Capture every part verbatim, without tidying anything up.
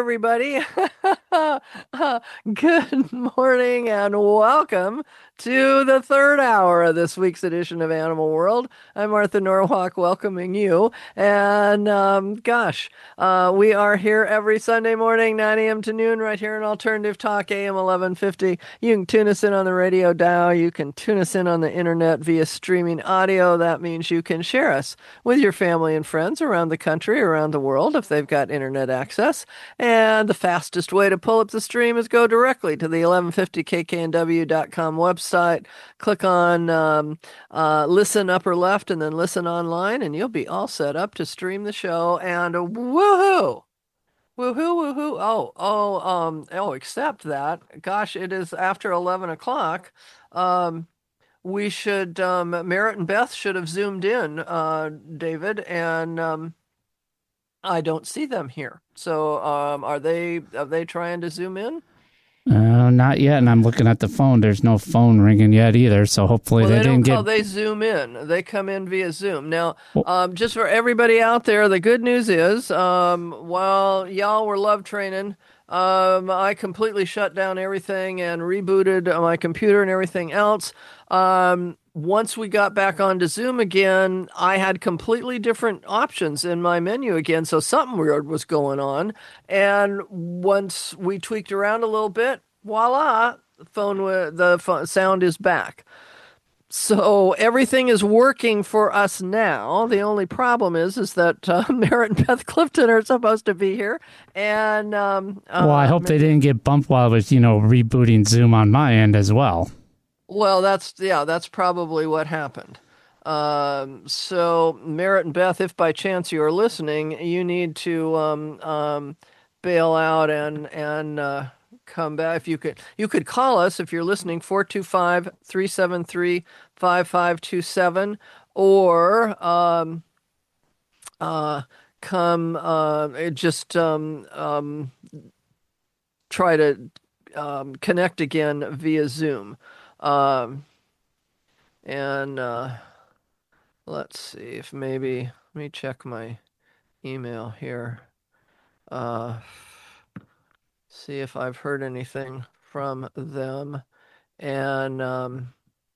everybody. Good morning and welcome to the third hour of this week's edition of Animal World. I'm Martha Norwalk welcoming you. And um, gosh, uh, we are here every Sunday morning, nine a m to noon, right here in Alternative Talk, A M eleven fifty. You can tune us in on the radio dial. You can tune us in on the internet via streaming audio. That means you can share us with your family and friends around the country, around the world, if they've got internet access. And the fastest way to pull up the stream is go directly to the eleven fifty K K N W dot com website. Click on um, uh, listen upper left and then listen online, and you'll be all set up to stream the show. And uh, woohoo! Woohoo, woohoo. Oh, oh, um, oh, except that, gosh, it is after eleven o'clock. Um, we should, um, Merritt and Beth should have zoomed in, uh, David, and um, I don't see them here. So, um, are they are they trying to zoom in? Uh, not yet, and I'm looking at the phone. There's no phone ringing yet either, so hopefully Well, they they don't didn't call, get. they zoom in. They come in via Zoom. Now, Well, um, just for everybody out there, the good news is, um, while y'all were love training, um, I completely shut down everything and rebooted my computer and everything else. Um, once we got back onto Zoom again, I had completely different options in my menu again, so something weird was going on. And once we tweaked around a little bit, voila, the phone, wa- the pho- sound is back. So everything is working for us now. The only problem is, is that uh, Merritt and Beth Clifton are supposed to be here, and um, well, I uh, hope they didn't get bumped while I was, you know, rebooting Zoom on my end as well. well, that's yeah, that's probably what happened. Um, so Merritt and Beth, if by chance you are listening, you need to um, um, bail out and and uh, come back. If you could, you could call us if you're listening, four two five, three seven three, five five two seven, or um, uh, come uh, just um, um, try to um, connect again via Zoom. Um, and uh, let's see if maybe, let me check my email here. Uh, see if I've heard anything from them. And um,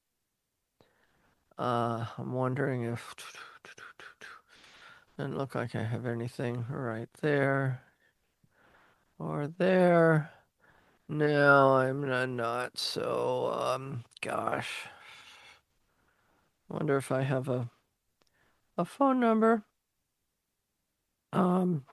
uh, I'm wondering if, doesn't look like I have anything right there or there. No, I'm not, not. So, um, gosh, wonder if I have a a phone number. Um,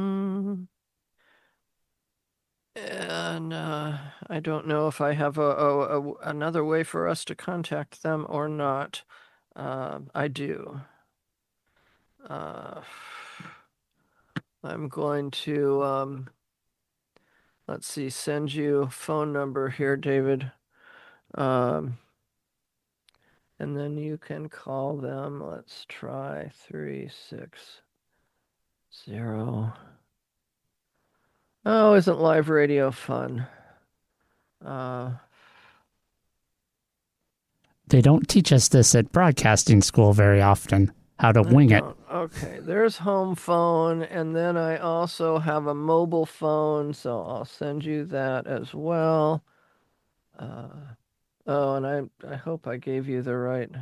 and uh, I don't know if I have a, a, a another way for us to contact them or not. Uh, I do. Uh, I'm going to um, let's see, send you phone number here, David. Um, and then you can call them. Let's try three six zero. Oh, isn't live radio fun? Uh, They don't teach us this at broadcasting school very often, how to I wing it. don't. Okay, there's home phone, and then I also have a mobile phone, so I'll send you that as well. Uh, oh, and I I hope I gave you the right.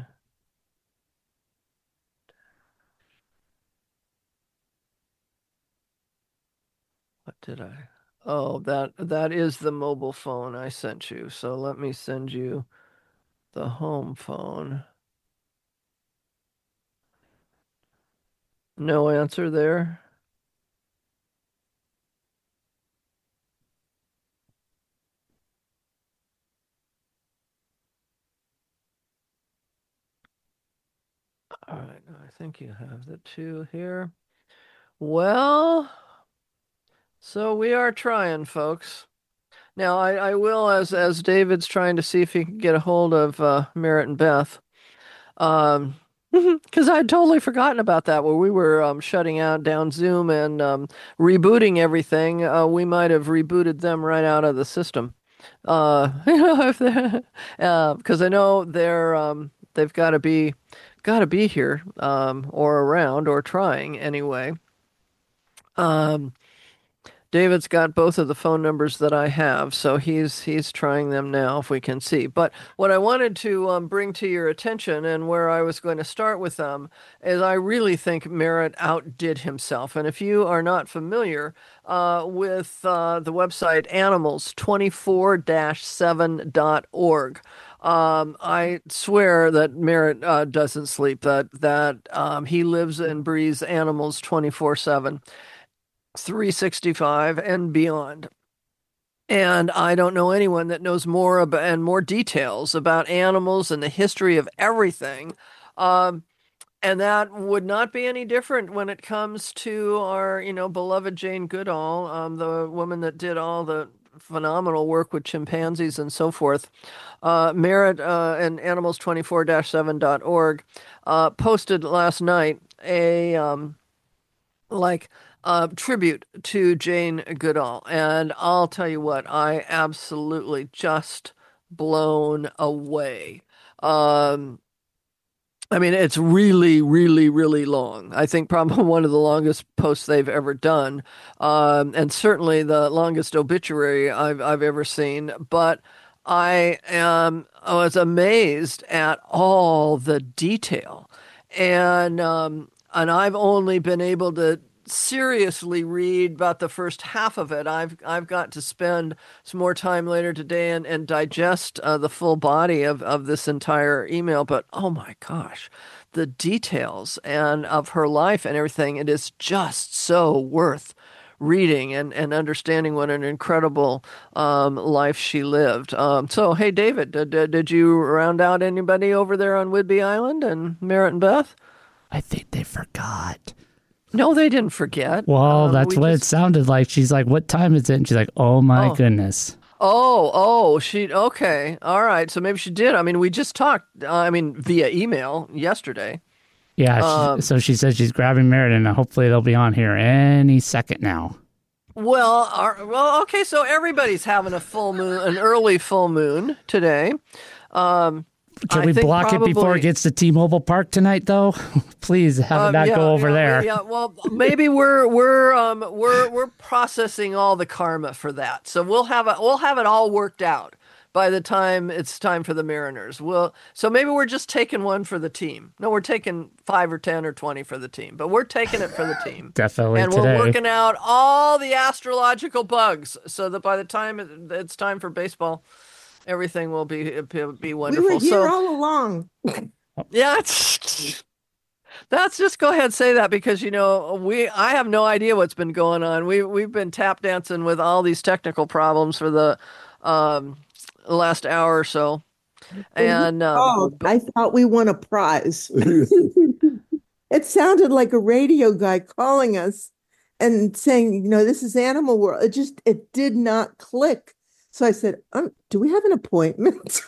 What did I? Oh, that that is the mobile phone I sent you. So let me send you the home phone. No answer there. All right, I think you have the two here. Well, so we are trying, folks. Now, I, I will, as as David's trying to see if he can get a hold of uh, Merritt and Beth, um, because I'd totally forgotten about that. Where we were um, shutting out down Zoom and um, rebooting everything, uh, we might have rebooted them right out of the system. Uh, you know, if they uh, because I know they're um, they've got to be got to be here um, or around or trying anyway. Um, David's got both of the phone numbers that I have, so he's he's trying them now if we can see. But what I wanted to um, bring to your attention and where I was going to start with them is I really think Merritt outdid himself. And if you are not familiar uh, with uh, the website animals twenty-four seven dot org, um, I swear that Merritt uh, doesn't sleep, that that um, he lives and breathes animals twenty-four seven. three sixty-five and beyond. And I don't know anyone that knows more about and more details about animals and the history of everything. Um, and that would not be any different when it comes to our, you know, beloved Jane Goodall, um, the woman that did all the phenomenal work with chimpanzees and so forth. Uh, Merritt uh, and animals twenty-four seven dot org uh, posted last night a um, like uh, tribute to Jane Goodall. And I'll tell you what, I absolutely just blown away. Um, I mean, it's really, really, really long. I think probably one of the longest posts they've ever done, um, and certainly the longest obituary I've I've ever seen. But I am I was amazed at all the detail, and um, and I've only been able to seriously read about the first half of it. I've I've got to spend some more time later today and, and digest uh, the full body of, of this entire email. But oh my gosh, the details and of her life and everything, it is just so worth reading and, and understanding what an incredible um, life she lived. Um, so, hey, David, did, did you round out anybody over there on Whidbey Island and Merritt and Beth? I think they forgot. No, they didn't forget. Well, Um, that's we what it just sounded like. She's like, what time is it? And she's like, oh my oh goodness. oh oh she okay, all right. So maybe she did. I mean, we just talked. Uh, I mean, via email yesterday. Yeah, she, Um, so she said she's grabbing Merritt, and hopefully they'll be on here any second now. well, our, well, okay. So everybody's having a full moon, an early full moon today. Um, Can I we think block it before it probably. gets to T-Mobile Park tonight, though? Please have it Um, not yeah, go over yeah, there. we- yeah. Well, maybe we're we're um we're we're processing all the karma for that, so we'll have a, we'll have it all worked out by the time it's time for the Mariners. We'll so maybe we're just taking one for the team. No, we're taking five or ten or twenty for the team, but we're taking it for the team, Definitely and we're today. working out all the astrological bugs so that by the time it, it's time for baseball, everything will be be We were wonderful. here So all along. yeah, it's. That's just go ahead and say that because you know we I have no idea what's been going on. We we've been tap dancing with all these technical problems for the um last hour or so. When you And um called, but I thought we won a prize. It sounded like a radio guy calling us and saying, you know, this is Animal World. It just, it did not click. So I said, um, do we have an appointment?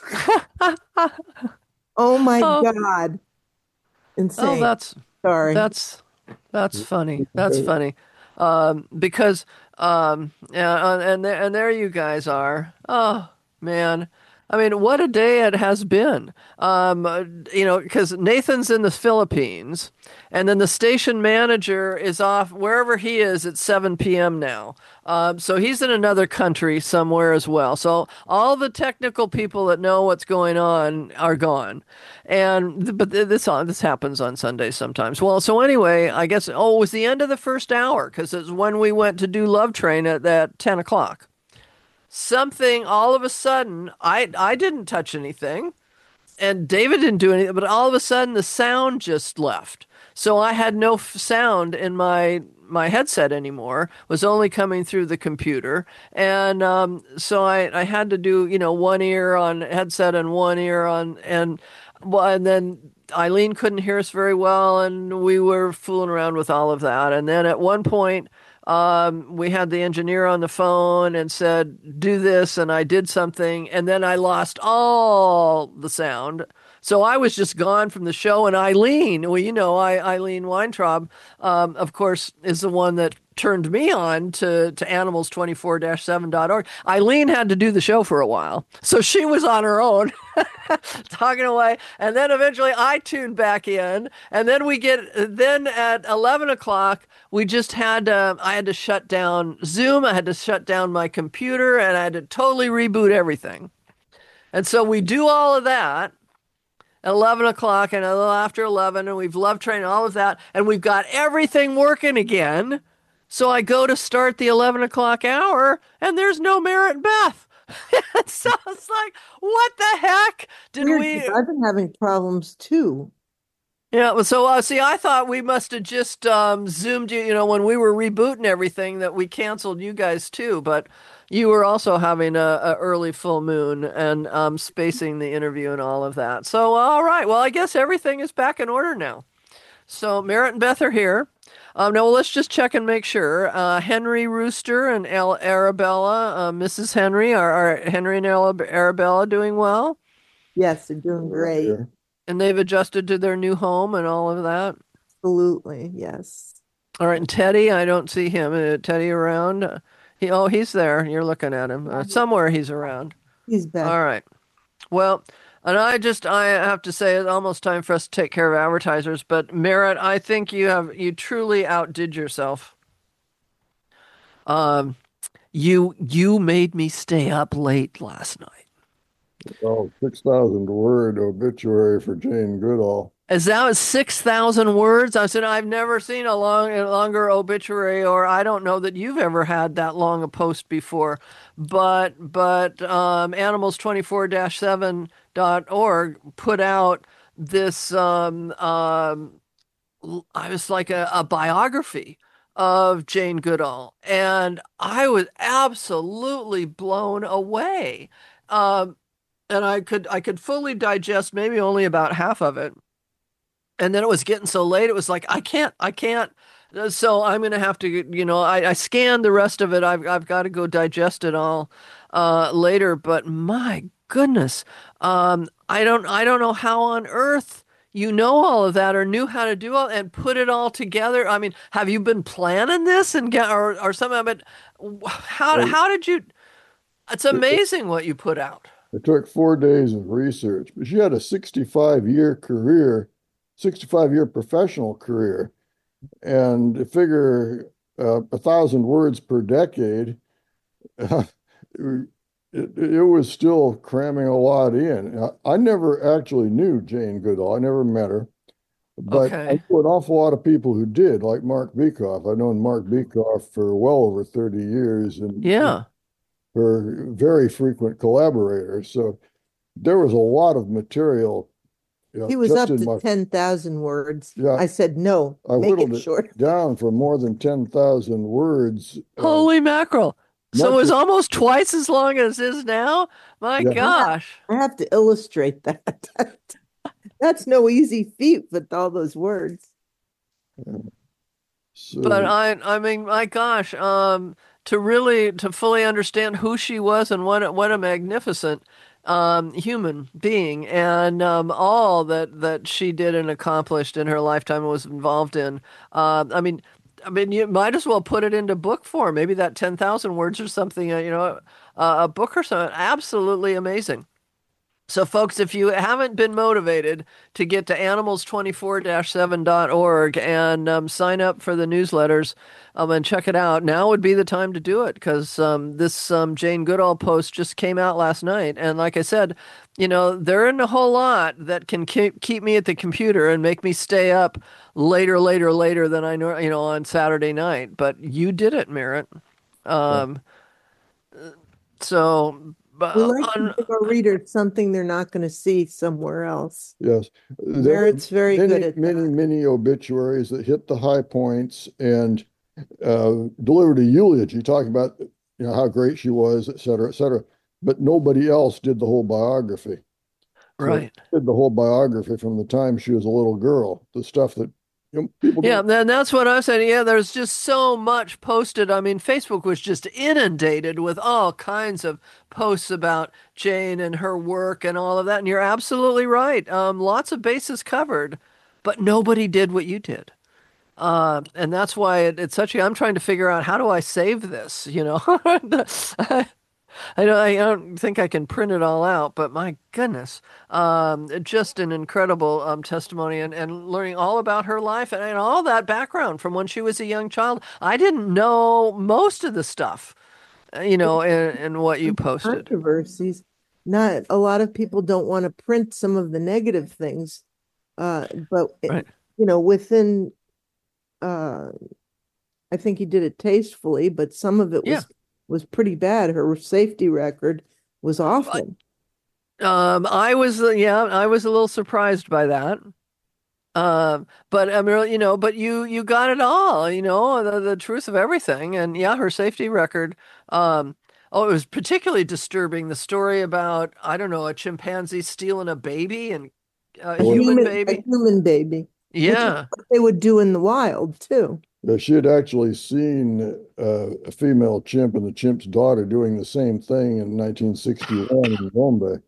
Oh my oh God. oh Insane. that's Sorry. that's that's funny. That's funny. Um because um yeah and and there, and there you guys are. Oh man. I mean, what a day it has been. Um, uh, you know, because Nathan's in the Philippines, and then the station manager is off wherever he is at seven p m now. Um, so he's in another country somewhere as well. So all the technical people that know what's going on are gone. And but this this happens on Sundays sometimes. Well, so anyway, I guess oh, it was the end of the first hour because it's when we went to do Love Train at that ten o'clock. Something all of a sudden, I I didn't touch anything, and David didn't do anything, but all of a sudden the sound just left. So I had no f- sound in my my headset anymore. It was only coming through the computer, and um, so I I had to do you know one ear on headset and one ear on and well, and then Eileen couldn't hear us very well, and we were fooling around with all of that, and then at one point. Um, we had the engineer on the phone and said, do this, and I did something, and then I lost all the sound So I was just gone from the show, and Eileen, well, you know, I, Eileen Weintraub, um, of course, is the one that turned me on to, to animals twenty-four seven dot org. Eileen had to do the show for a while, so she was on her own talking away. And then eventually I tuned back in, and then we get, then at eleven o'clock, we just had, uh, I had to shut down Zoom, I had to shut down my computer, and I had to totally reboot everything. And so we do all of that at eleven o'clock and a little after eleven, and we've love trained all of that, and we've got everything working again. So I go to start the eleven o'clock hour, and there's no Merritt Beth. So it's like, what the heck did Weird, we? 'cause I've been having problems too. Yeah, well, so uh, see, I thought we must have just um, zoomed you, you know, when we were rebooting everything, that we canceled you guys too, but you were also having a, a early full moon and um, spacing the interview and all of that. So, all right, well, I guess everything is back in order now. So Merritt and Beth are here. Um, now, well, let's just check and make sure. Uh, Henry Rooster and El Arabella, uh, Missus Henry, are, are Henry and Arabella doing well? Yes, they're doing great. Yeah. And they've adjusted to their new home and all of that? Absolutely, yes. All right, and Teddy, I don't see him. Uh, Teddy around? Uh, he, oh, he's there. You're looking at him. Uh, somewhere he's around. He's back. All right. Well, and I just, I have to say, it's almost time for us to take care of advertisers. But Merritt, I think you have, you truly outdid yourself. Um, you, you made me stay up late last night. Oh, six thousand word obituary for Jane Goodall. As that was six thousand words, I said, I've never seen a long, a longer obituary, or I don't know that you've ever had that long a post before. But, but um, animals twenty-four seven dot org put out this, um, um, I was like a, a biography of Jane Goodall, and I was absolutely blown away. Um, and I could, I could fully digest maybe only about half of it. And then it was getting so late, it was like, I can't, I can't. So I'm going to have to, you know, I, I scanned the rest of it. I've, I've got to go digest it all uh, later. But my goodness, um, I don't, I don't know how on earth you know all of that or knew how to do all and put it all together. I mean, have you been planning this and get, or, or something? But how, how did you, it's amazing what you put out. It took four days of research, but she had a sixty-five year career, sixty-five year professional career, and to figure uh, a thousand words per decade, uh, it, it was still cramming a lot in. I, I never actually knew Jane Goodall. I never met her, but Okay. I knew an awful lot of people who did, like Mark Bekoff. I've known Mark Bekoff for well over thirty years, and Yeah. her very frequent collaborators. So there was a lot of material. You know, He was just up in to my, ten thousand words. Yeah. I said, no, I make whittled it it short. down for more than ten thousand words. uh, Holy mackerel. So not it was just- almost twice as long as it is now? My Yeah. gosh. I have to illustrate that. That's no easy feat with all those words. so, But I I mean, my gosh, um to really to fully understand who she was and what a, what a magnificent um human being, and um all that that she did and accomplished in her lifetime and was involved in. Uh, I mean, I mean, you might as well put it into book form. Maybe that ten thousand words or something, uh, you know, uh, a book or something. Absolutely amazing. So, folks, if you haven't been motivated to get to animals twenty-four seven dot org and um, sign up for the newsletters um, and check it out, now would be the time to do it, because um, this um, Jane Goodall post just came out last night. And like I said, you know, there isn't a whole lot that can keep, keep me at the computer and make me stay up later, later, later than I know, you know, on Saturday night. But you did it, Merritt. Um, so... But We like on, to give our readers something they're not going to see somewhere else. yes, there were Merritt's very many, good at many, that. many obituaries that hit the high points and uh, delivered a eulogy, talking about you know how great she was, et cetera, et cetera. But nobody else did the whole biography. So right. did the whole biography from the time she was a little girl, the stuff that You know, people Yeah, don't, then that's what I'm saying. Yeah, there's just so much posted. I mean, Facebook was just inundated with all kinds of posts about Jane and her work and all of that. And you're absolutely right. Um, lots of bases covered, but nobody did what you did. Uh, and that's why it, it's such a, I'm trying to figure out, how do I save this? You know, I, I don't, I don't think I can print it all out, but my goodness, um, just an incredible um, testimony, and, and learning all about her life and, and all that background from when she was a young child. I didn't know most of the stuff, uh, you know, in, in what you posted. Controversies. Not a lot of people don't want to print some of the negative things, uh, but it- Right. you know, within, uh, I think he did it tastefully, but some of it was Yeah. was pretty bad. Her safety record was awful. Um, I was, uh, yeah, I was a little surprised by that. Um, but I mean, you know, but you you got it all, you know, the, the truth of everything, and yeah, her safety record. Um, oh, it was particularly disturbing, the story about, I don't know, a chimpanzee stealing a baby, and a A human a baby. human baby, which is Yeah, what they would do in the wild too. uh, she had actually seen uh, a female chimp and the chimp's daughter doing the same thing in nineteen sixty-one in Gombe.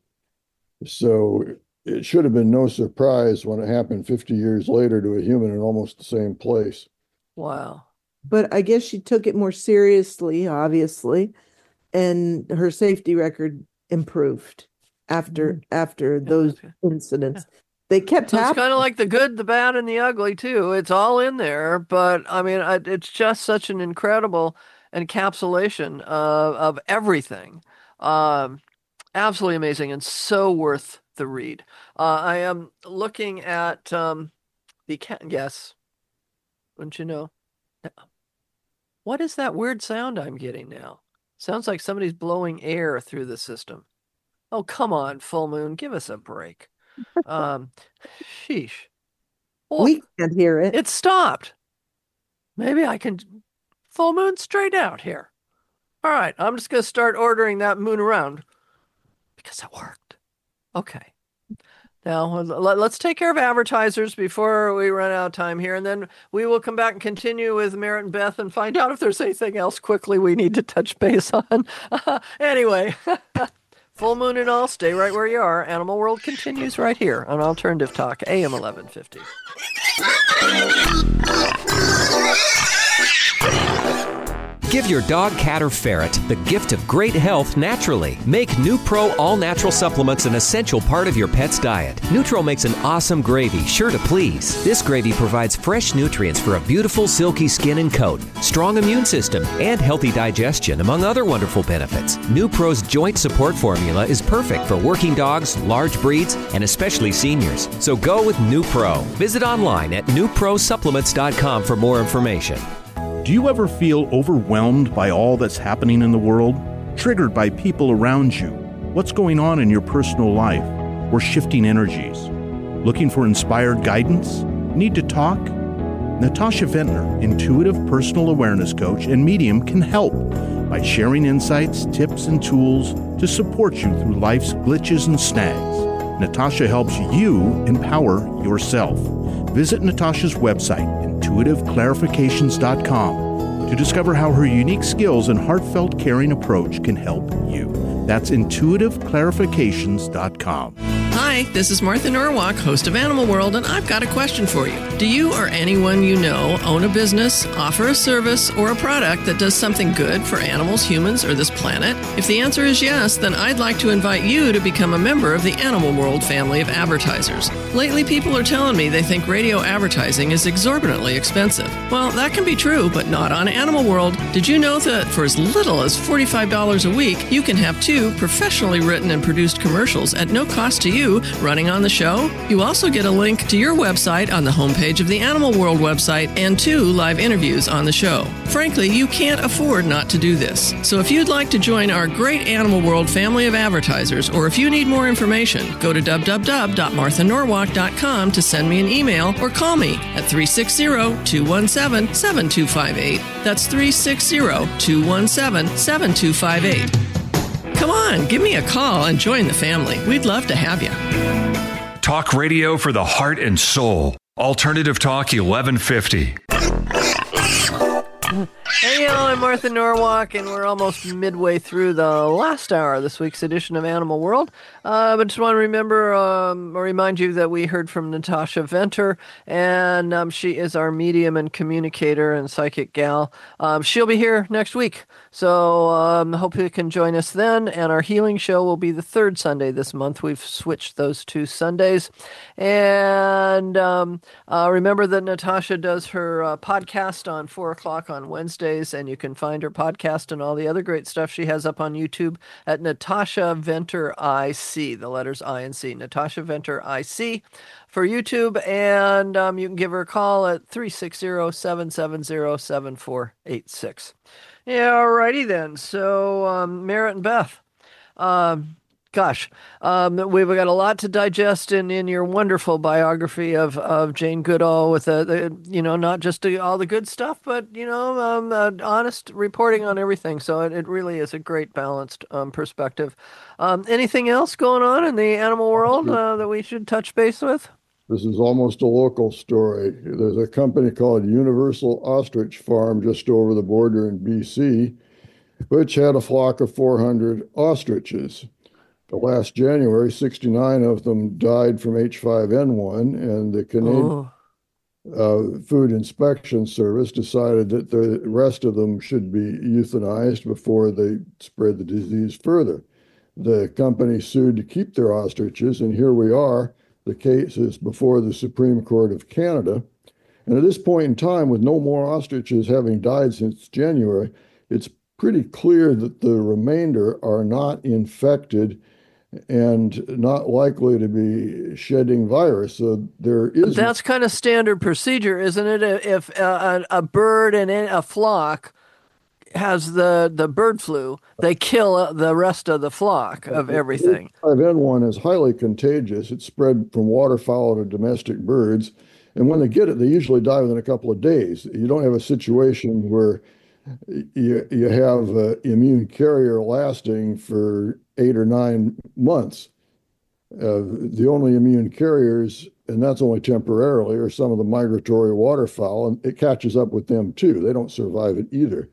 So it should have been no surprise when it happened fifty years later to a human in almost the same place. wow. But I guess she took it more seriously, obviously, and her safety record improved after after those okay. incidents. They kept So it's happening. kind of like the good, the bad, and the ugly too. It's all in there, but I mean, I, it's just such an incredible encapsulation of of everything. Um, absolutely amazing, and so worth the read. Uh, I am looking at um, the cat. Yes, wouldn't you know? What is that weird sound I'm getting now? Sounds like somebody's blowing air through the system. Oh, come on, full moon, give us a break. Um, sheesh. Oh, We can't hear it. it stopped. Maybe I can full moon straight out here. All right, I'm just going to start ordering that moon around because it worked. Okay. Now, let, let's take care of advertisers before we run out of time here, and then we will come back and continue with Merritt and Beth and find out if there's anything else quickly we need to touch base on. Anyway, full moon and all, stay right where you are. Animal World continues right here on Alternative Talk, A M eleven fifty. Give your dog, cat, or ferret the gift of great health naturally. Make NuPro all-natural supplements an essential part of your pet's diet. Nutro makes an awesome gravy, sure to please. This gravy provides fresh nutrients for a beautiful, silky skin and coat, strong immune system, and healthy digestion, among other wonderful benefits. NuPro's joint support formula is perfect for working dogs, large breeds, and especially seniors. So go with NuPro. Visit online at new pro supplements dot com for more information. Do you ever feel overwhelmed by all that's happening in the world? Triggered by people around you? What's going on in your personal life? Or shifting energies? Looking for inspired guidance? Need to talk? Natasha Ventnor, intuitive personal awareness coach and medium, can help by sharing insights, tips, and tools to support you through life's glitches and snags. Natasha helps you empower yourself. Visit Natasha's website, intuitive clarifications dot com, to discover how her unique skills and heartfelt caring approach can help you. That's intuitive clarifications dot com. Hi, this is Martha Norwalk, host of Animal World, and I've got a question for you. Do you or anyone you know own a business, offer a service, or a product that does something good for animals, humans, or this planet? If the answer is yes, then I'd like to invite you to become a member of the Animal World family of advertisers. Lately, people are telling me they think radio advertising is exorbitantly expensive. Well, that can be true, but not on Animal World. Did you know that for as little as forty-five dollars a week, you can have two professionally written and produced commercials at no cost to you running on the show? You also get a link to your website on the homepage of the Animal World website and two live interviews on the show. Frankly, you can't afford not to do this. So if you'd like to join our great Animal World family of advertisers, or if you need more information, go to w w w dot martha norwalk dot com to send me an email or call me at three six zero, two one seven, seven two five eight. That's three six zero, two one seven, seven two five eight. Come on, give me a call and join the family. We'd love to have you. Talk radio for the heart and soul. Alternative Talk eleven fifty. Hey, y'all, I'm Martha Norwalk, and we're almost midway through the last hour of this week's edition of Animal World. Uh, but just want to remember, um, or remind you that we heard from Natasha Venter, and um, she is our medium and communicator and psychic gal. Um, she'll be here next week, so um, hope you can join us then. And our healing show will be the third Sunday this month. We've switched those two Sundays. And um, uh, remember that Natasha does her uh, podcast on four o'clock on Wednesdays, and you can find her podcast and all the other great stuff she has up on YouTube at Natasha Venter I C, the letters I and C, Natasha Venter I C for YouTube, and um, you can give her a call at three six zero, seven seven zero, seven four eight six. Yeah, alrighty then. So, um, Merritt and Beth, um, Gosh, um, we've got a lot to digest in, in your wonderful biography of, of Jane Goodall with the, the you know, not just the, all the good stuff, but, you know, um, uh, honest reporting on everything. So it, it really is a great balanced um, perspective. Um, anything else going on in the animal world uh, that we should touch base with? This is almost a local story. There's a company called Universal Ostrich Farm just over the border in B C, which had a flock of four hundred ostriches. Last January, sixty-nine of them died from H five N one, and the Canadian uh, Food Inspection Service decided that the rest of them should be euthanized before they spread the disease further. The company sued to keep their ostriches, and here we are. The case is before the Supreme Court of Canada. And at this point in time, with no more ostriches having died since January, it's pretty clear that the remainder are not infected and not likely to be shedding virus. So there is. That's kind of standard procedure, isn't it? If a, a bird in a flock has the, the bird flu, they kill the rest of the flock of everything. H five N one is highly contagious. It's spread from waterfowl to domestic birds. And when they get it, they usually die within a couple of days. You don't have a situation where you, you have an immune carrier lasting for eight or nine months. Uh, the only immune carriers, and that's only temporarily, are some of the migratory waterfowl, and it catches up with them too. They don't survive it either,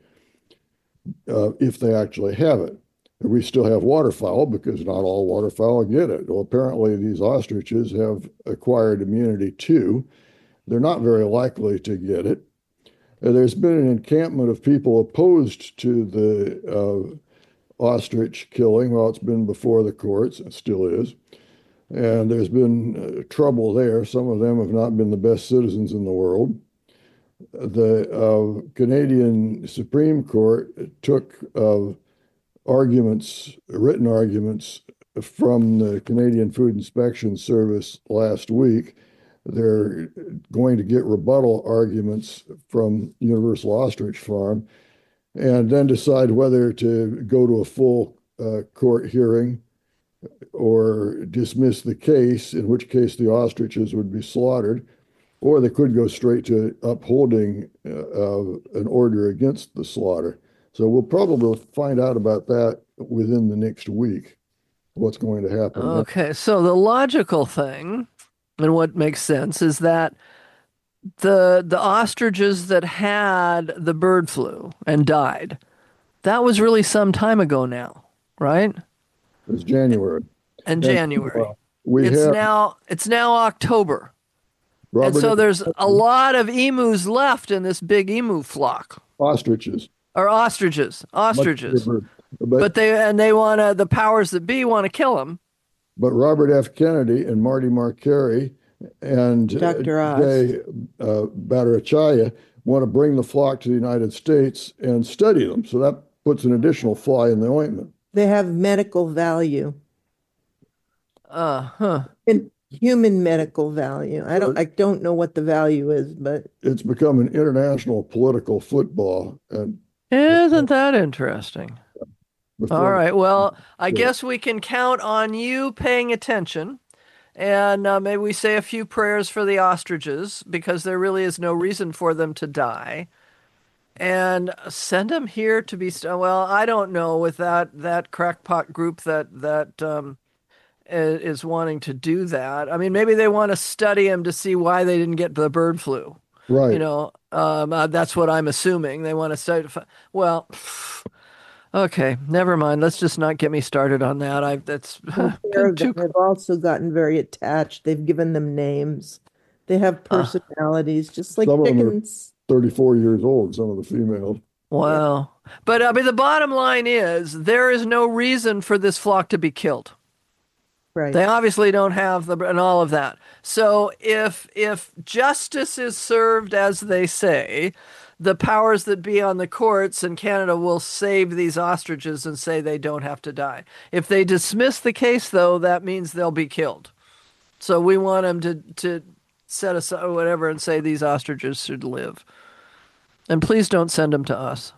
uh, if they actually have it. And we still have waterfowl because not all waterfowl get it. Well, apparently these ostriches have acquired immunity too. They're not very likely to get it. Uh, there's been an encampment of people opposed to the uh, ostrich killing. Well, it's been before the courts, it still is. And there's been uh, trouble there. Some of them have not been the best citizens in the world. The uh, Canadian Supreme Court took uh, arguments, written arguments from the Canadian Food Inspection Service last week. They're going to get rebuttal arguments from Universal Ostrich Farm and then decide whether to go to a full uh, court hearing or dismiss the case, in which case the ostriches would be slaughtered, or they could go straight to upholding uh, an order against the slaughter. So we'll probably find out about that within the next week, what's going to happen. Okay, so the logical thing, and what makes sense, is that the the ostriches that had the bird flu and died, that was really some time ago now, right? It was January. In January. Uh, we it's have now it's now October. Robert and so there's a lot of emus left in this big emu flock. Ostriches. Or ostriches. Ostriches. But, but they and they want to the powers that be want to kill them. But Robert F. Kennedy and Marty Marcari and Doctor Oz. Jay uh, Bhattacharya want to bring the flock to the United States and study them. So that puts an additional fly in the ointment. They have medical value. Uh huh. And human medical value. I don't I don't know what the value is, but it's become an international political football. And isn't that interesting? before, All right. Well, I yeah. guess we can count on you paying attention. And uh, maybe we say a few prayers for the ostriches because there really is no reason for them to die. And send them here to be, st- well, I don't know, with that, that crackpot group that, that um, is wanting to do that. I mean, maybe they want to study them to see why they didn't get the bird flu. Right. You know, um, uh, that's what I'm assuming. They want to study. Well, okay, never mind. Let's just not get me started on that. I that's They're- too. They've also gotten very attached. They've given them names. They have personalities, just like Some of them are- chickens. thirty-four years old, some of the females. Wow. But I mean, the bottom line is there is no reason for this flock to be killed. Right. They obviously don't have the and all of that. So if if justice is served as they say, the powers that be on the courts in Canada will save these ostriches and say they don't have to die. If they dismiss the case, though, that means they'll be killed. So we want them to to set aside whatever and say these ostriches should live. And please don't send them to us.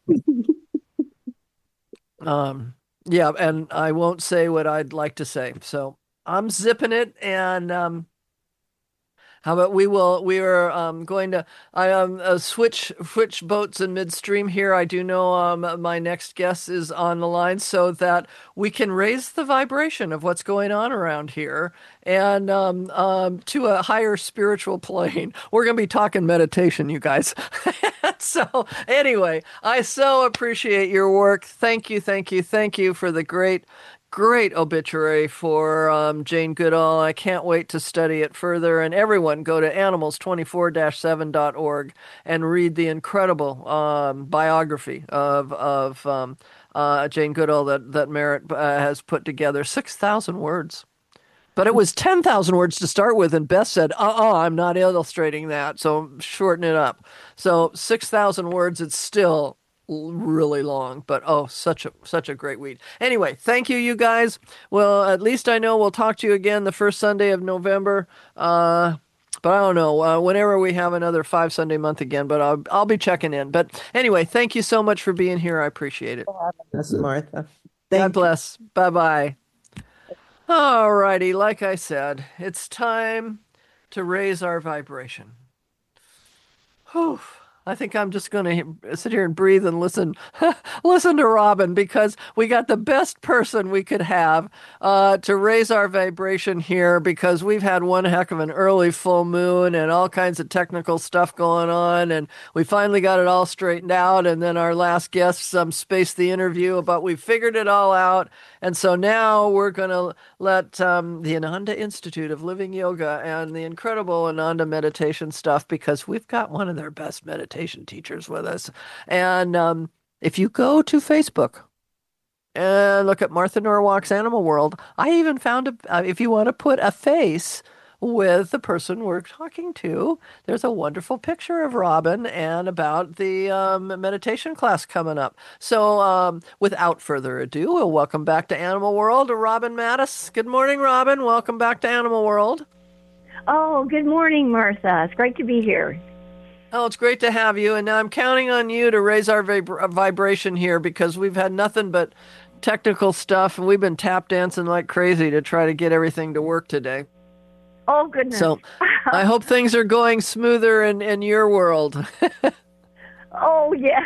um. Yeah, and I won't say what I'd like to say. So I'm zipping it, and um, how about we will? We are um, going to I um uh, switch switch boats in midstream here. I do know um my next guest is on the line, so that we can raise the vibration of what's going on around here and um um to a higher spiritual plane. We're going to be talking meditation, you guys. So anyway, I so appreciate your work. Thank you, thank you, thank you for the great, great obituary for um, Jane Goodall. I can't wait to study it further. And everyone go to animals twenty-four dash seven dot org and read the incredible um, biography of of um, uh, Jane Goodall that, that Merritt uh, has put together. six thousand words. But it was ten thousand words to start with, and Beth said, uh-uh, I'm not illustrating that, so shorten it up. So six thousand words, it's still really long, but oh, such a such a great week. Anyway, thank you, you guys. Well, at least I know we'll talk to you again the first Sunday of November. Uh, but I don't know, uh, whenever we have another five Sunday month again, but I'll, I'll be checking in. But anyway, thank you so much for being here. I appreciate it. Yes, Martha. God Thank you. bless. Bye-bye. All righty, like I said, it's time to raise our vibration. Whew. I think I'm just going to sit here and breathe and listen listen to Robin, because we got the best person we could have uh, to raise our vibration here, because we've had one heck of an early full moon and all kinds of technical stuff going on, and we finally got it all straightened out, and then our last guest um, spaced the interview, but we figured it all out, and so now we're going to let um, the Ananda Institute of Living Yoga and the incredible Ananda meditation stuff, because we've got one of their best meditation teachers with us. And um, if you go to Facebook and look at Martha Norwalk's Animal World, I even found a, uh, if you want to put a face with the person we're talking to, there's a wonderful picture of Robin and about the um, meditation class coming up. So um, without further ado, we'll welcome back to Animal World Robin Mattis. Good morning, Robin. Welcome back to Animal World. Oh, good morning, Martha. It's great to be here. Oh, it's great to have you. And now I'm counting on you to raise our vib- vibration here, because we've had nothing but technical stuff, and we've been tap dancing like crazy to try to get everything to work today. Oh, goodness. So I hope things are going smoother in, in your world. Oh, yes.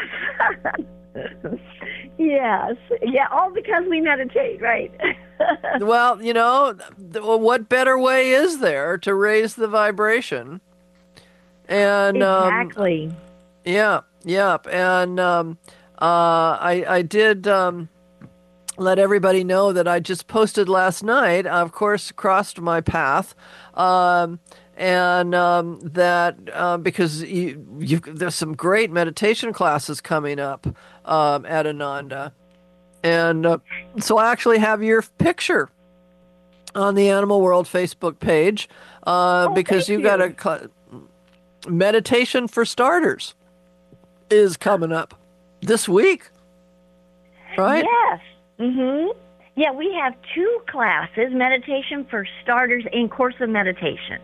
Yes. Yeah, all because we meditate, right? Well, you know, th- what better way is there to raise the vibration? And exactly. Um, yeah, yeah. And um, uh, I, I did um, let everybody know that I just posted last night, of course, crossed my path. Um, and um, that uh, because you, you, there's some great meditation classes coming up um, at Ananda. And uh, so I actually have your picture on the Animal World Facebook page uh, oh, because you you got a cl- meditation for starters is coming up this week, right? Yes. Mm-hmm. Yeah, we have two classes, meditation for starters and course of meditation.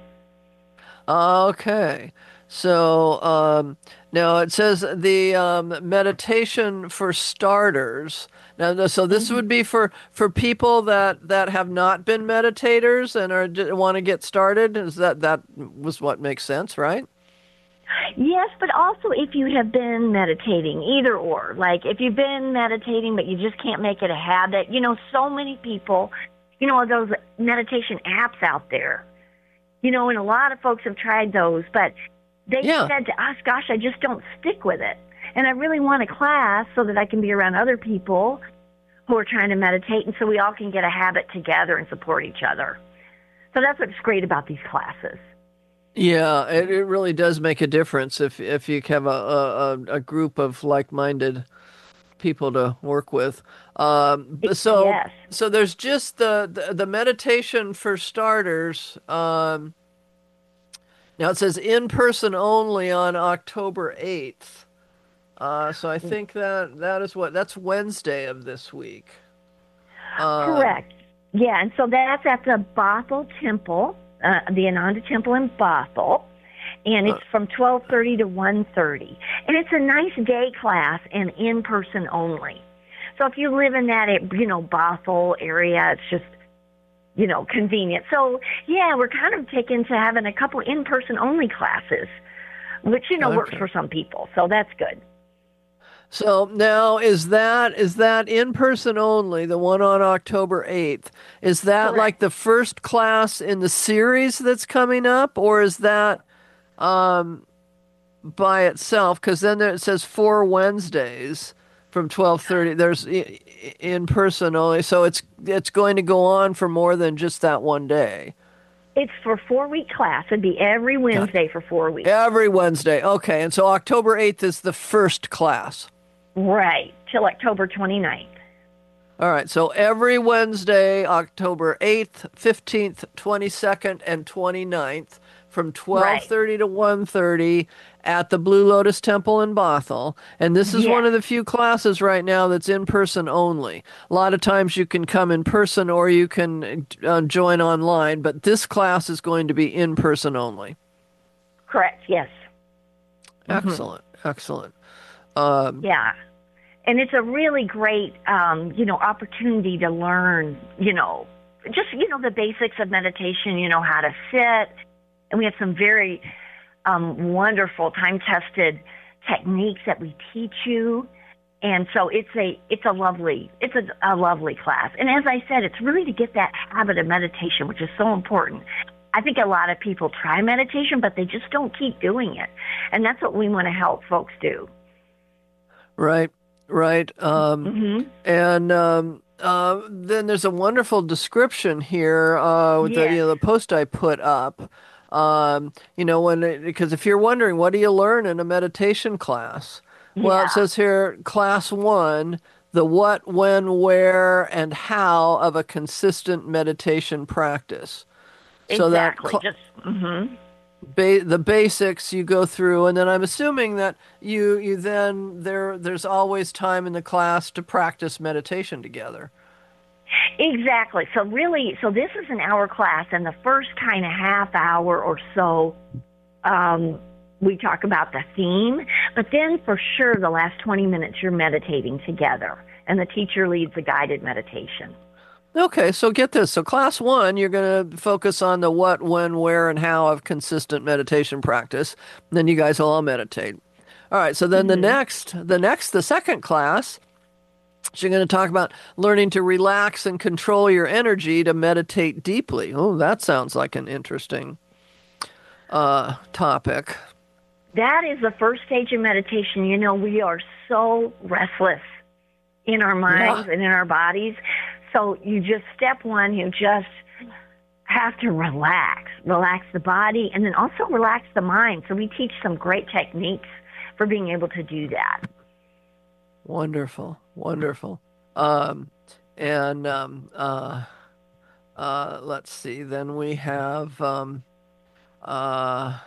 Okay. So um, now it says the um, meditation for starters. Now, so this mm-hmm. would be for, for people that, that have not been meditators and are want to get started. Is that that was what makes sense, right? Yes, but also if you have been meditating, either or. Like if you've been meditating but you just can't make it a habit. You know, so many people you know, those meditation apps out there. You know, and a lot of folks have tried those, but they Yeah. said to us, gosh, I just don't stick with it. And I really want a class so that I can be around other people who are trying to meditate, and so we all can get a habit together and support each other. So that's what's great about these classes. Yeah, it, it really does make a difference if if you have a a, a group of like-minded people to work with. Um, so Yes. so there's just the, the the meditation for starters. Um, now it says in person only on October eighth. Uh, so I think that that is what that's Wednesday of this week. Um, Correct. Yeah, and so that's at the Bothell Temple, uh, the Ananda Temple in Bothell, and it's from twelve thirty to one thirty. And it's a nice day class and in person only. So if you live in that, you know, Bothell area, it's just, you know, convenient. So yeah, we're kind of taken to having a couple in person only classes, which you know works Okay. for some people. So that's good. So now is that is that in person only, the one on October eighth? Is that Correct. like the first class in the series that's coming up, or is that um, by itself? Because then there, it says four Wednesdays from twelve thirty. There's i- i- in person only, so it's it's going to go on for more than just that one day. It's for four week class. It'd be every Wednesday for four weeks. Every Wednesday. Okay, and so October eighth is the first class. Right, till October twenty-ninth. All right, so every Wednesday, October eighth, fifteenth, twenty-second, and twenty-ninth from twelve thirty to one thirty at the Blue Lotus Temple in Bothell. And this is Yeah. one of the few classes right now that's in person only. A lot of times you can come in person or you can uh, join online, but this class is going to be in person only. Correct, yes. Excellent, excellent. Um, Yeah. And it's a really great, um, you know, opportunity to learn, you know, just, you know, the basics of meditation, you know, how to sit. And we have some very um, wonderful time-tested techniques that we teach you. And so it's a it's a lovely it's a, a lovely class. And as I said, it's really to get that habit of meditation, which is so important. I think a lot of people try meditation, but they just don't keep doing it. And that's what we want to help folks do. Right, right. Um, Mm-hmm. And um, uh, then there's a wonderful description here uh, with the, Yes. you know, the post I put up. Um, you know, when because if you're wondering, what do you learn in a meditation class? Well, Yeah. it says here, class one, the what, when, where, and how of a consistent meditation practice. So that Exactly. cl- Just mm-hmm. ba- the basics you go through, and then I'm assuming that you you then there there's always time in the class to practice meditation together. Exactly. So really, so this is an hour class, and the first kind of half hour or so, um, we talk about the theme. But then, for sure, the last twenty minutes you're meditating together, and the teacher leads a guided meditation. Okay, so get this. So class one, you're going to focus on the what, when, where, and how of consistent meditation practice. And then you guys will all meditate. All right. So then the next, the next, the second class, so you're going to talk about learning to relax and control your energy to meditate deeply. Oh, that sounds like an interesting uh, topic. That is the first stage of meditation. You know, we are so restless in our minds Yeah. and in our bodies. So you just, step one, you just have to relax, relax the body, and then also relax the mind. So we teach some great techniques for being able to do that. Wonderful, wonderful. Um, and um, uh, uh, let's see. Then we have um, uh,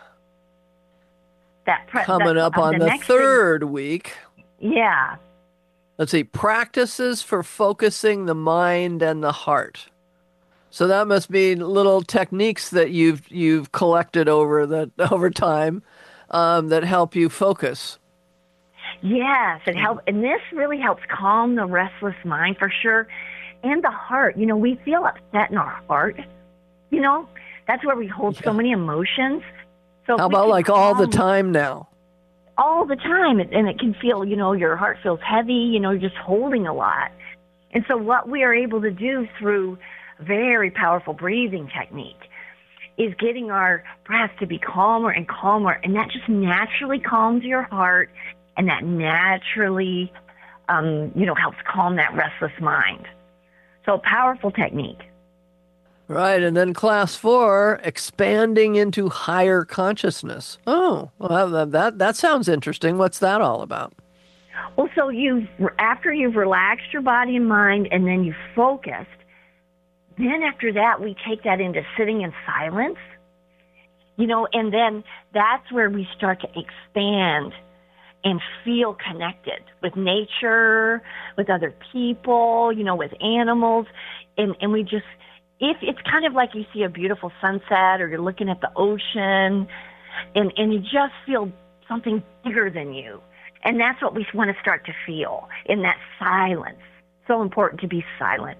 That pre- coming that- up uh, on the next thing- third week. yeah. Let's see. Practices for focusing the mind and the heart. So that must be little techniques that you've you've collected over the over time um, that help you focus. Yes, it helps, and this really helps calm the restless mind for sure, and the heart. You know, we feel upset in our heart. You know, that's where we hold so many emotions. So if How we about can like all the calm- time now? all the time, and and it can feel, you know, your heart feels heavy. You know, you're just holding a lot, and so what we are able to do through very powerful breathing technique, is getting our breath to be calmer and calmer, and that just naturally calms your heart, and that naturally, um, you know, helps calm that restless mind. So, powerful technique. Right, and then class four, expanding into higher consciousness. Oh, well, that, that that sounds interesting. What's that all about? Well, so you after you've relaxed your body and mind, and then you've focused, then after that we take that into sitting in silence, you know, and then that's where we start to expand and feel connected with nature, with other people, you know, with animals, and and we just. If it's kind of like you see a beautiful sunset or you're looking at the ocean and, and you just feel something bigger than you. And that's what we want to start to feel in that silence. So important to be silent.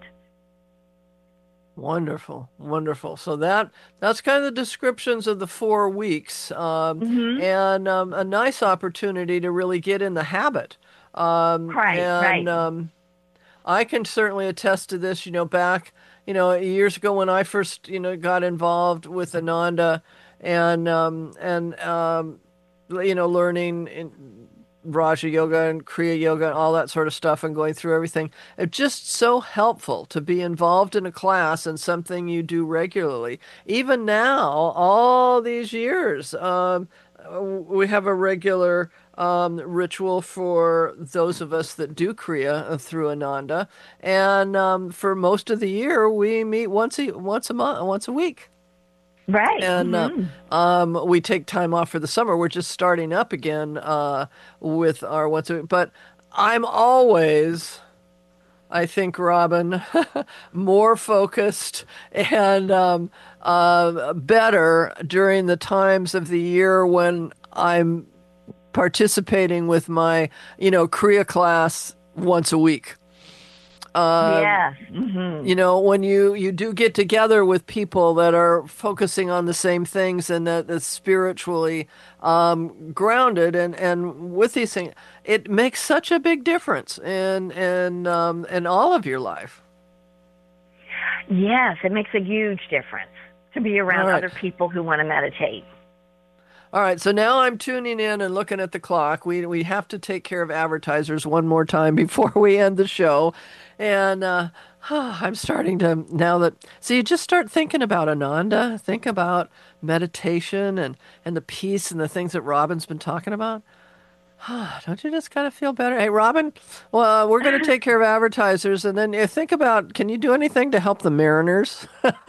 Wonderful, wonderful. So that that's kind of the descriptions of the four weeks, um, mm-hmm. and um, a nice opportunity to really get in the habit. Um, right, and right. Um, I can certainly attest to this. You know, back. You know, years ago when I first, you know, got involved with Ananda and, um, and um, you know, learning in Raja Yoga and Kriya Yoga and all that sort of stuff and going through everything, it's just so helpful to be involved in a class and something you do regularly. Even now, all these years, um, we have a regular um, ritual for those of us that do Kriya through Ananda, and um, for most of the year we meet once a once a month, once a week. Right, and mm-hmm. uh, um, we take time off for the summer. We're just starting up again uh, with our once a week. But I'm always, I think, Robin, more focused and um, uh, better during the times of the year when I'm participating with my, you know, Kriya class once a week. Um, yes. Mm-hmm. You know, when you, you do get together with people that are focusing on the same things and that is spiritually um, grounded and, and with these things, it makes such a big difference in in um, in all of your life. Yes, it makes a huge difference to be around right. other people who want to meditate. All right, so now I'm tuning in and looking at the clock. We we have to take care of advertisers one more time before we end the show. And uh, I'm starting to, now that, so you just start thinking about Ananda, think about meditation and, and the peace and the things that Robin's been talking about. Don't you just kind of feel better? Hey, Robin, well, uh, we're going to take care of advertisers, and then you think about, can you do anything to help the Mariners?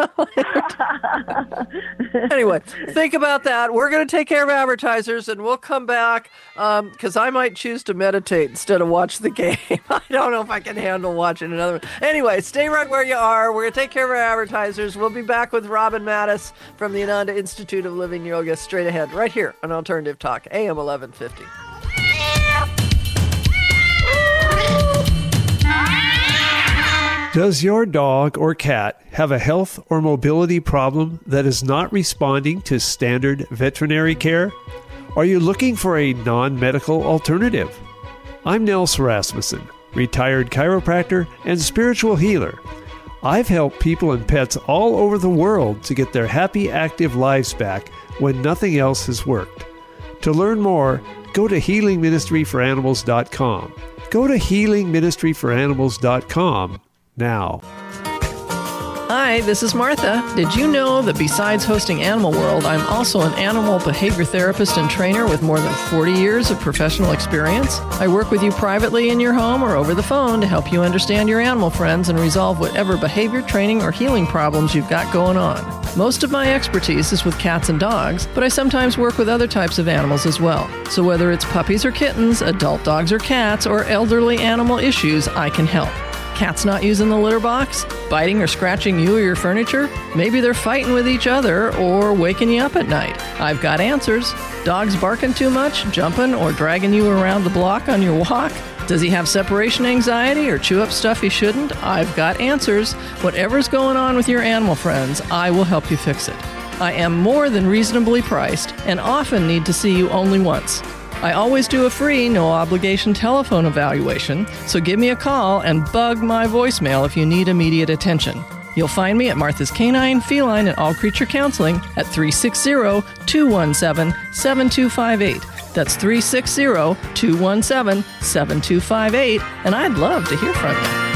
Anyway, think about that. We're going to take care of advertisers, and we'll come back, because um, I might choose to meditate instead of watch the game. I don't know if I can handle watching another one. Anyway, stay right where you are. We're going to take care of our advertisers. We'll be back with Robin Mattis from the Ananda Institute of Living Yoga straight ahead, right here on Alternative Talk, A M eleven fifty. Does your dog or cat have a health or mobility problem that is not responding to standard veterinary care? Are you looking for a non-medical alternative? I'm Nels Rasmussen, retired chiropractor and spiritual healer. I've helped people and pets all over the world to get their happy, active lives back when nothing else has worked. To learn more, go to healing ministry for animals dot com. Go to healing ministry for animals dot com now. Hi, this is Martha. Did you know that besides hosting Animal World, I'm also an animal behavior therapist and trainer with more than forty years of professional experience? I work with you privately in your home or over the phone to help you understand your animal friends and resolve whatever behavior training or healing problems you've got going on. Most of my expertise is with cats and dogs, but I sometimes work with other types of animals as well. So whether it's puppies or kittens, adult dogs or cats, or elderly animal issues, I can help. Cats not using the litter box? Biting or scratching you or your furniture? Maybe they're fighting with each other or waking you up at night. I've got answers. Dogs barking too much, jumping, or dragging you around the block on your walk? Does he have separation anxiety or chew up stuff he shouldn't? I've got answers. Whatever's going on with your animal friends, I will help you fix it. I am more than reasonably priced and often need to see you only once. I always do a free, no-obligation telephone evaluation, so give me a call and bug my voicemail if you need immediate attention. You'll find me at Martha's Canine, Feline, and All Creature Counseling at three six zero, two one seven, seven two five eight. That's three six zero, two one seven, seven two five eight, and I'd love to hear from you.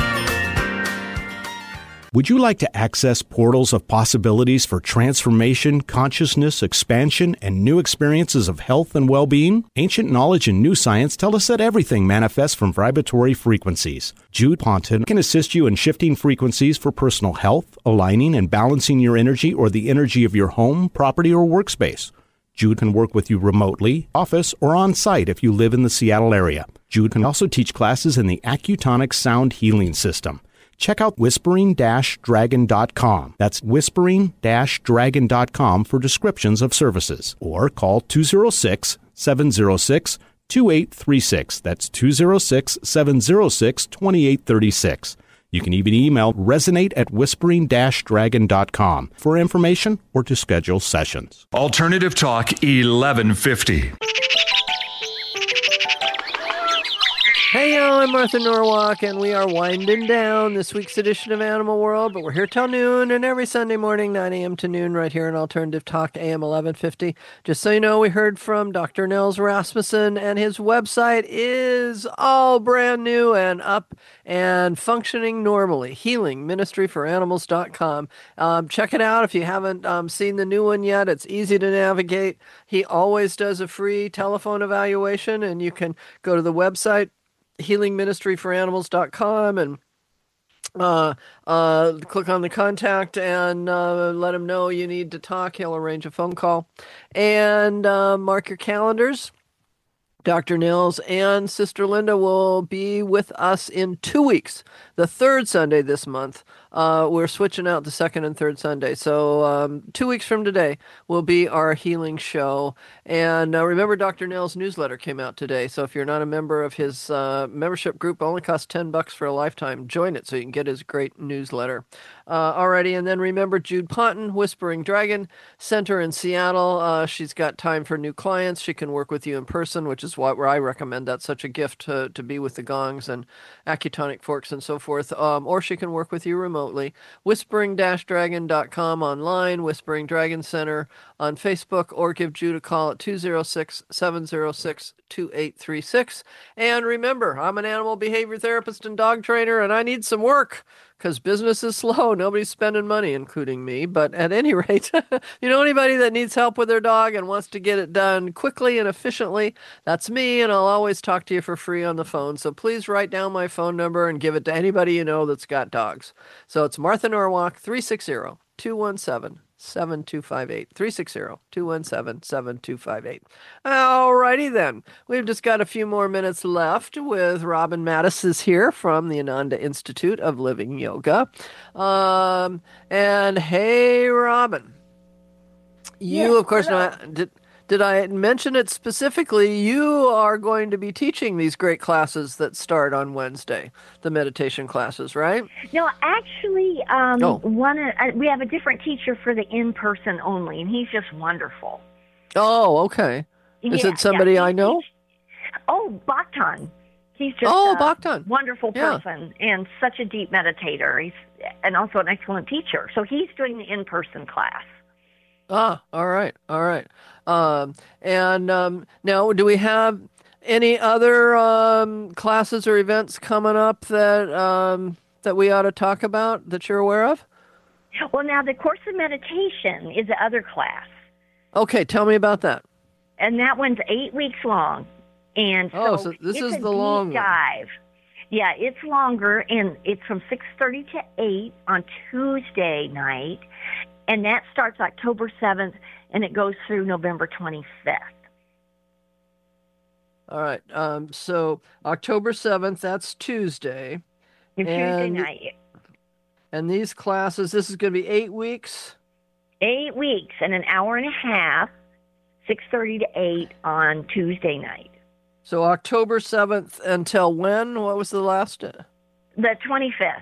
Would you like to access portals of possibilities for transformation, consciousness, expansion, and new experiences of health and well-being? Ancient knowledge and new science tell us that everything manifests from vibratory frequencies. Jude Ponton can assist you in shifting frequencies for personal health, aligning and balancing your energy or the energy of your home, property, or workspace. Jude can work with you remotely, office, or on-site if you live in the Seattle area. Jude can also teach classes in the Accutonic Sound Healing System. Check out whispering dash dragon dot com. That's whispering dash dragon dot com for descriptions of services. Or call two oh six, seven oh six, two eight three six. That's two oh six, seven oh six, two eight three six. You can even email resonate at whispering dash dragon dot com for information or to schedule sessions. Alternative Talk eleven fifty. Hey, y'all, I'm Martha Norwalk, and we are winding down this week's edition of Animal World, but we're here till noon, and every Sunday morning, nine a.m. to noon, right here on Alternative Talk, A M eleven fifty. Just so you know, we heard from Doctor Nels Rasmussen, and his website is all brand new and up and functioning normally, healing ministry for animals dot com. Um, check it out if you haven't um, seen the new one yet. It's easy to navigate. He always does a free telephone evaluation, and you can go to the website, healing ministry for animals dot com, and uh, uh, click on the contact and uh, let him know you need to talk. He'll arrange a phone call. And uh, mark your calendars. Doctor Nils and Sister Linda will be with us in two weeks, the third Sunday this month. Uh, we're switching out the second and third Sunday. So um, two weeks from today will be our healing show. And uh, remember, Doctor Nell's newsletter came out today. So if you're not a member of his uh, membership group, it only costs ten bucks for a lifetime. Join it so you can get his great newsletter. Uh, alrighty, and then remember Jude Ponton, Whispering Dragon Center in Seattle. Uh, she's got time for new clients. She can work with you in person, which is what where I recommend. That's such a gift to, to be with the gongs and acutonic forks and so forth. Um, or she can work with you remotely. whispering dash dragon dot com online, Whispering Dragon Center on Facebook, or give Jude a call at two oh six, seven oh six, two eight three six. And remember, I'm an animal behavior therapist and dog trainer, and I need some work because business is slow. Nobody's spending money, including me. But at any rate, you know anybody that needs help with their dog and wants to get it done quickly and efficiently, that's me, and I'll always talk to you for free on the phone. So please write down my phone number and give it to anybody you know that's got dogs. So it's Martha Norwalk, three six zero, two one seven, seven two five eight. three six zero, two one seven, seven two five eight. Alrighty then. We've just got a few more minutes left with Robin Mattis is here from the Ananda Institute of Living Yoga. Um, and hey, Robin. You, Yes, of course, hello. know, did, did I mention it specifically? You are going to be teaching these great classes that start on Wednesday, the meditation classes, right? No, actually, um, Oh. one uh, we have a different teacher for the in-person only, and he's just wonderful. Oh, okay. Is Yeah, it somebody yeah, I he- know? he- Oh, Bhaktan. He's just Oh, a Bhaktan. wonderful Yeah. person and such a deep meditator. He's and also an excellent teacher. So he's doing the in-person class. Ah, all right, all right. Um, and um, now, do we have any other um, classes or events coming up that um, that we ought to talk about that you're aware of? Well, now the Course of Meditation is the other class, Okay, tell me about that. and that one's eight weeks long. And so, Oh, so this it's is a the deep long one. dive. Yeah, it's longer, and it's from six thirty to eight on Tuesday night, and that starts October seventh, and it goes through November twenty-fifth. All right. Um, so October seventh, that's Tuesday. It's And- Tuesday night. And these classes, this is going to be eight weeks. Eight weeks and an hour and a half, six thirty to eight on Tuesday night. So October seventh until when? What was the last? uh, The twenty-fifth.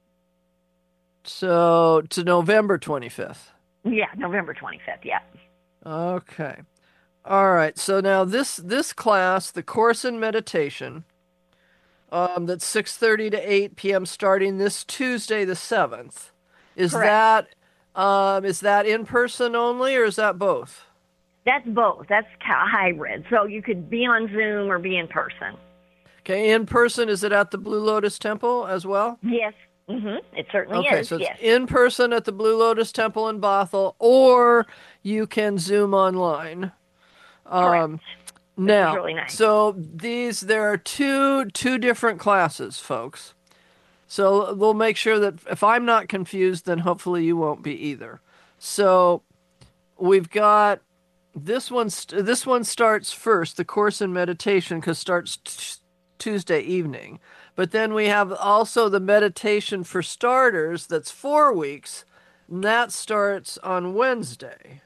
So to November twenty-fifth. Yeah, November twenty-fifth, yeah. Okay. All right. So now this this class, the Course in Meditation, um, that's six thirty to eight p.m. starting this Tuesday the seventh. Is Correct. that um, is that in person only, or is that both? That's both. That's ca- hybrid. So you could be on Zoom or be in person. Okay, in person, is it at the Blue Lotus Temple as well? Yes. Mm-hmm. It certainly Okay, is. so it's Yes. in person at the Blue Lotus Temple in Bothell, or you can Zoom online. Um, Correct. now, really nice. so these there are two two different classes, folks. So we'll make sure that if I'm not confused, then hopefully you won't be either. So we've got this one. This one starts first, the course in meditation, because starts t- Tuesday evening. But then we have also the meditation for starters. That's four weeks, and that starts on Wednesday.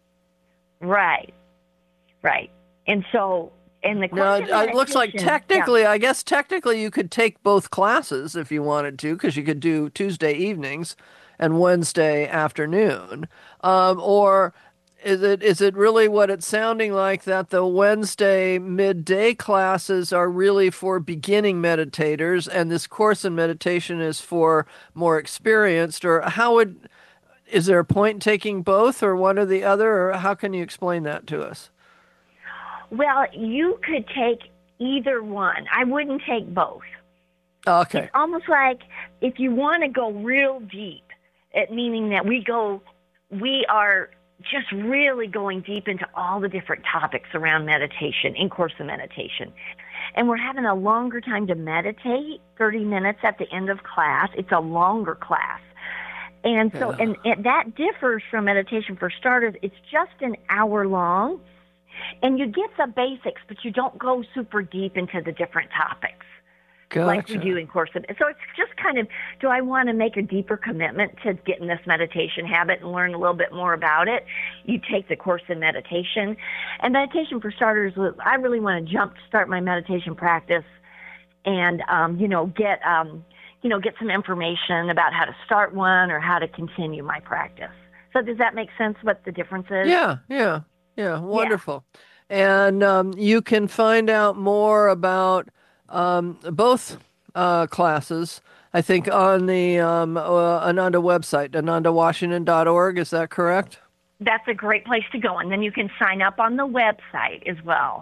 Right. Right. And so, in the Now, course it, of it looks like meditation- technically, I guess technically you could take both classes if you wanted to, because you could do Tuesday evenings and Wednesday afternoon. Um, or is it is it really what it's sounding like, that the Wednesday midday classes are really for beginning meditators and this course in meditation is for more experienced? Or how would, is there a point in taking both or one or the other, or how can you explain that to us? Well, you could take either one. I wouldn't take both. Okay. It's almost like if you want to go real deep, it meaning that we go, we are just really going deep into all the different topics around meditation, in Course of Meditation. And we're having a longer time to meditate, thirty minutes at the end of class. It's a longer class. And so, Yeah. and, and that differs from Meditation for Starters. It's just an hour long, and you get the basics, but you don't go super deep into the different topics. Gotcha. Like we do in Course of. So it's just kind of, do I want to make a deeper commitment to get in this meditation habit and learn a little bit more about it? You take the Course in Meditation. And Meditation for Starters, I really want to jump start my meditation practice and, um, you know, get, um, you know, get some information about how to start one or how to continue my practice. So does that make sense what the difference is? Yeah, yeah, yeah. Wonderful. And um, you can find out more about um, both uh, classes, I think, on the um, uh, Ananda website, ananda washington dot org. Is that correct? That's a great place to go. And then you can sign up on the website as well.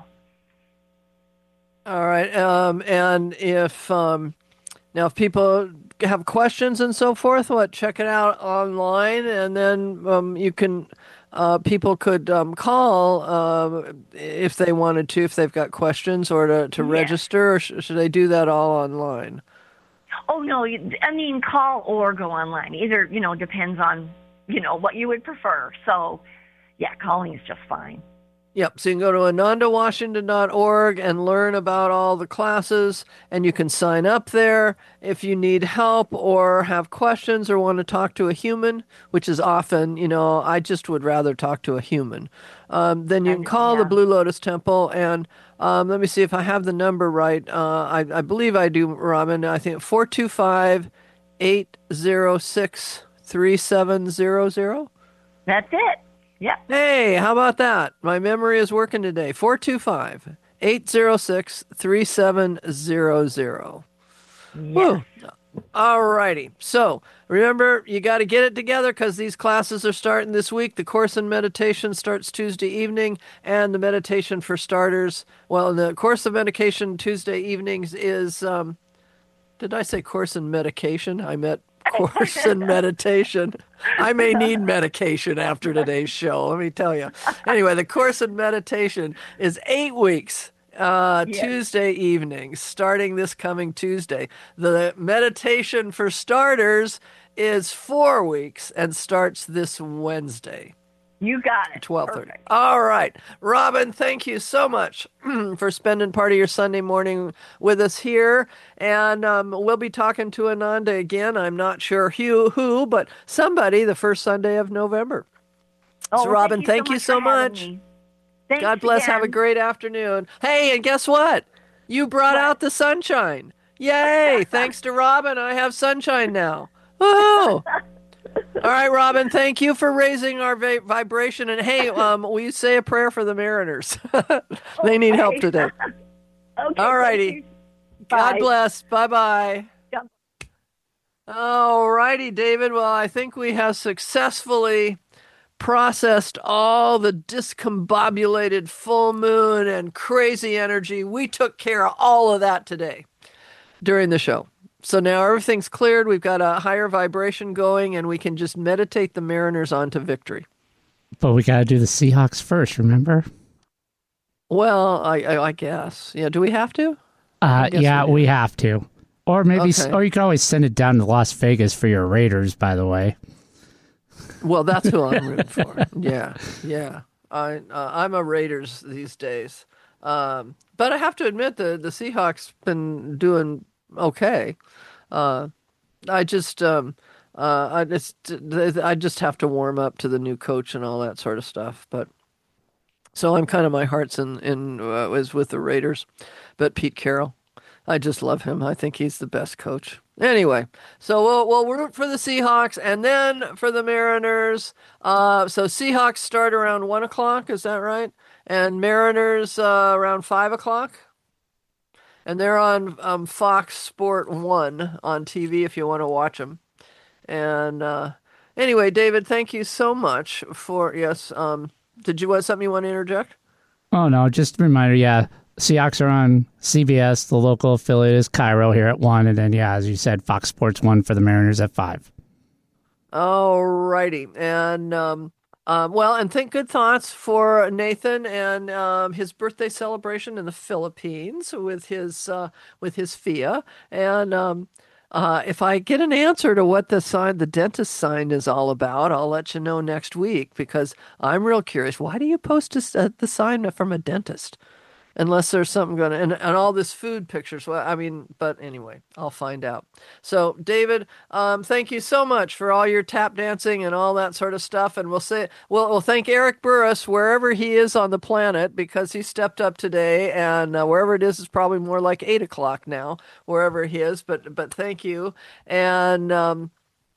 All right. Um, and if um, now if people have questions and so forth, what, check it out online, and then um, you can. Uh, people could um, call uh, if they wanted to, if they've got questions, or to, to Yes. register, or sh- should they do that all online? Oh, no, you- I mean, call or go online. Either, you know, depends on, you know, what you would prefer. So, yeah, calling is just fine. Yep. So you can go to ananda washington dot org and learn about all the classes, and you can sign up there if you need help or have questions or want to talk to a human, which is often, you know, I just would rather talk to a human. Um, then you can call yeah. the Blue Lotus Temple, and um, let me see if I have the number right. Uh, I, I believe I do, Robin. I think four two five, eight zero six, three seven zero zero. That's it. Yep. Hey, how about that? My memory is working today. four two five, eight zero six, three seven zero zero. Woo. All righty. So remember, you got to get it together because these classes are starting this week. The Course in Meditation starts Tuesday evening, and the Meditation for Starters, well, the Course of Meditation Tuesday evenings is, um, did I say Course in Medication? I meant Course in Meditation. I may need medication after today's show, let me tell you. Anyway, the Course in Meditation is eight weeks, uh, Yes. Tuesday evenings, starting this coming Tuesday. The Meditation for Starters is four weeks and starts this Wednesday. You got it. twelve thirty. Perfect. All right. Robin, thank you so much for spending part of your Sunday morning with us here. And um, we'll be talking to Ananda again. I'm not sure who, who, but somebody the first Sunday of November. Oh, so, well, Robin, thank thank you you so so much. for having much. me. Thanks God bless. Have a again. great afternoon. Hey, and guess what? You brought What? out the sunshine. Yay. Thanks to Robin, I have sunshine now. Woohoo. All right, Robin, thank you for raising our va- vibration. And hey, um, will you say a prayer for the Mariners? They need help Okay. today. Okay, All righty. thank you. God Bye. bless. Bye-bye. All righty, David. Well, I think we have successfully processed all the discombobulated full moon and crazy energy. We took care of all of that today during the show. So now everything's cleared. We've got a higher vibration going, and we can just meditate the Mariners onto victory. But we got to do the Seahawks first, remember? Well, I, I, I guess. Yeah, do we have to? Uh, guess yeah, we do. we have to. Or maybe, Okay. or you could always send it down to Las Vegas for your Raiders, by the way. Well, that's who I'm rooting for. Yeah, yeah. I uh, I'm a Raiders these days, um, but I have to admit the the Seahawks been doing okay. Uh, I just um, uh, I just I just have to warm up to the new coach and all that sort of stuff. But so I'm kind of my heart's in in uh, is with the Raiders, but Pete Carroll. I just love him. I think he's the best coach. Anyway, so we'll we'll root for the Seahawks and then for the Mariners. Uh, so Seahawks start around one o'clock. Is that right? And Mariners uh, around five o'clock. And they're on um, Fox Sport One on T V if you want to watch them. And uh, anyway, David, thank you so much for yes. Um, did you want something you want to interject? Oh, no, just a reminder, yeah. Seahawks are on C B S. The local affiliate is Cairo here at one. And then, yeah, as you said, Fox Sports one for the Mariners at five. All righty. And, um, um, well, and think good thoughts for Nathan and um, his birthday celebration in the Philippines with his uh, with his F I A. And um, uh, if I get an answer to what the sign, the dentist sign is all about, I'll let you know next week because I'm real curious. Why do you post a, uh, the sign from a dentist? Unless there's something going to, and, and all this food pictures. Well, I mean, but anyway, I'll find out. So, David, um, thank you so much for all your tap dancing and all that sort of stuff. And we'll say, we'll, we'll thank Eric Burris wherever he is on the planet because he stepped up today. And uh, wherever it is, it's probably more like eight o'clock now, wherever he is. But, but thank you. And, um,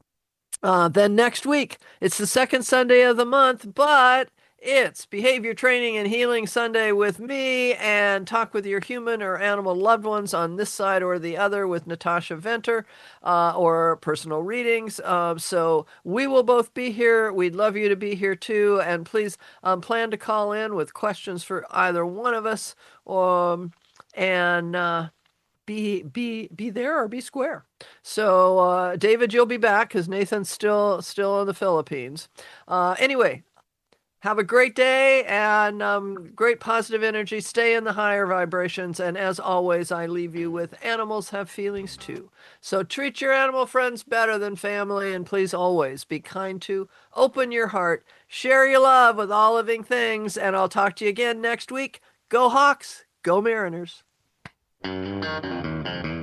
uh, then next week, it's the second Sunday of the month, but it's Behavior Training and Healing Sunday with me and Talk with Your Human or Animal Loved Ones on this side or the other with Natasha Venter uh, or personal readings. Uh, so we will both be here. We'd love you to be here too. And please um, plan to call in with questions for either one of us um, and uh, be be be there or be square. So uh, David, you'll be back because Nathan's still still in the Philippines. Uh, anyway. Have a great day and um, great positive energy. Stay in the higher vibrations. And as always, I leave you with animals have feelings too. So treat your animal friends better than family. And please always be kind to, open your heart, share your love with all living things. And I'll talk to you again next week. Go Hawks, go Mariners.